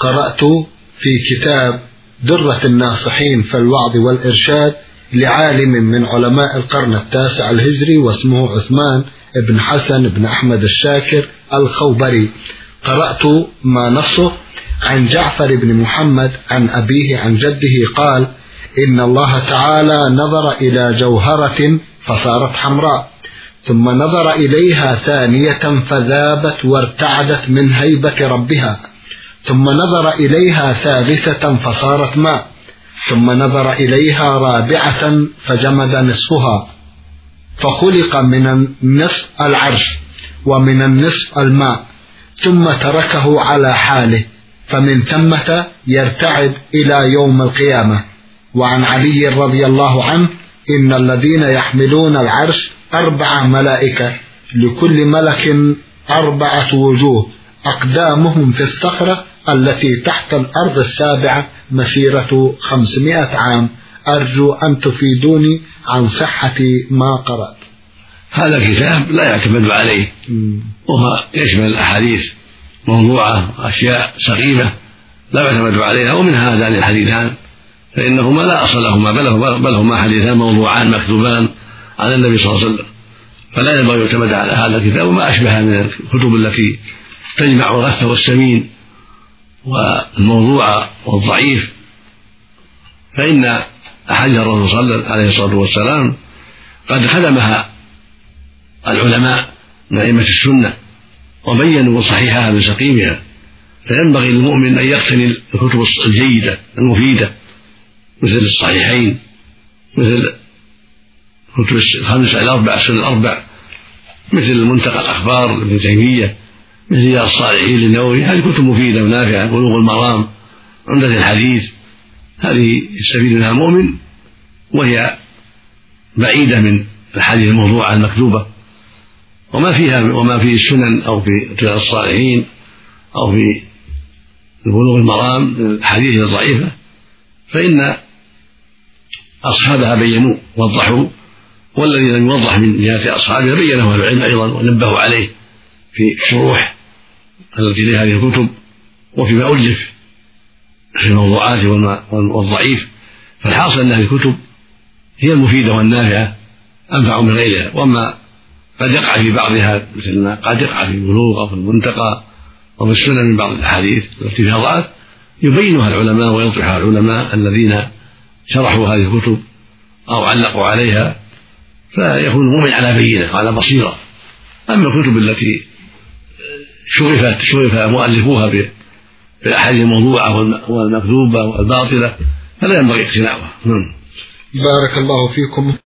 قرأت في كتاب درة الناصحين في الوعظ والإرشاد لعالم من علماء القرن التاسع الهجري واسمه عثمان بن حسن بن أحمد الشاكر الخوبري. قرأت ما نصه عن جعفر بن محمد عن أبيه عن جده قال: إن الله تعالى نظر إلى جوهرة فصارت حمراء، ثم نظر إليها ثانية فذابت وارتعدت من هيبة ربها، ثم نظر إليها ثالثة فصارت ماء، ثم نظر إليها رابعة فجمد نصفها، فخلق من النصف العرش ومن النصف الماء، ثم تركه على حاله، فمن ثمة يرتعد إلى يوم القيامة. وعن علي رضي الله عنه: إن الذين يحملون العرش 4 ملائكة، لكل ملك 4 وجوه، أقدامهم في الصخرة التي تحت الأرض السابعة مسيرة 500 عام. أرجو أن تفيدوني عن صحة ما قرأت. هذا الكتاب لا يعتمد عليه، وهو يشمل أحاديث موضوعة وأشياء سقيمة لا يعتمد عليها، ومن هذان الحديثان فإنهما لا أصل لهما، بل هما حديثان موضوعان مكتوبان على النبي صلى الله عليه وسلم، فلا ينبغي يعتمد على هذا الكتاب وما أشبه من الكتب التي تجمع الغث والسمين والموضوع والضعيف. فإن أحاديث الرسول صلى الله عليه الصلاة والسلام قد خدمها العلماء من أئمة السنة وبينوا صحيحها من سقيمها، فينبغي للمؤمن أن يقتني الكتب الجيدة المفيدة مثل الصحيحين، مثل كتب ال4 السنن ال4، مثل منتقى الأخبار لابن تيمية، مثل رياض الصالحين للنووي. هذه كتب مفيدة ونافعة. بلوغ المرام، عمدة الحديث، هذه يستفيد منها المؤمن، وهي بعيدة من الحديث الموضوعة المكتوبة. وما في السنن أو في رياض الصالحين أو في بلوغ المرام من الحديث الضعيفة فإن أصحابها بينوا ووضحوا، والذي لم يوضح من جهة أصحابها بينه العلم أيضا ونبهوا عليه في الشروح التي لهذه الكتب وفيما ألف في الموضوعات والضعيف. فالحاصل أن هذه الكتب هي المفيدة والنافعة أنفع من غيرها. وما قد يقع في بعضها مثل ما قد يقع في البلوغ أو في المنتقى أو في السنن من بعض الأحاديث التي فيها ضعف يبينها العلماء ويوضحها العلماء الذين شرحوا هذه الكتب أو علقوا عليها، فيكون المؤمن على بينة وعلى بصيرة. أما الكتب التي شغف مؤلفوها بالأحاديث الموضوعة والمكذوبة والباطلة فلا ينبغي اقتناؤها. بارك الله فيكم.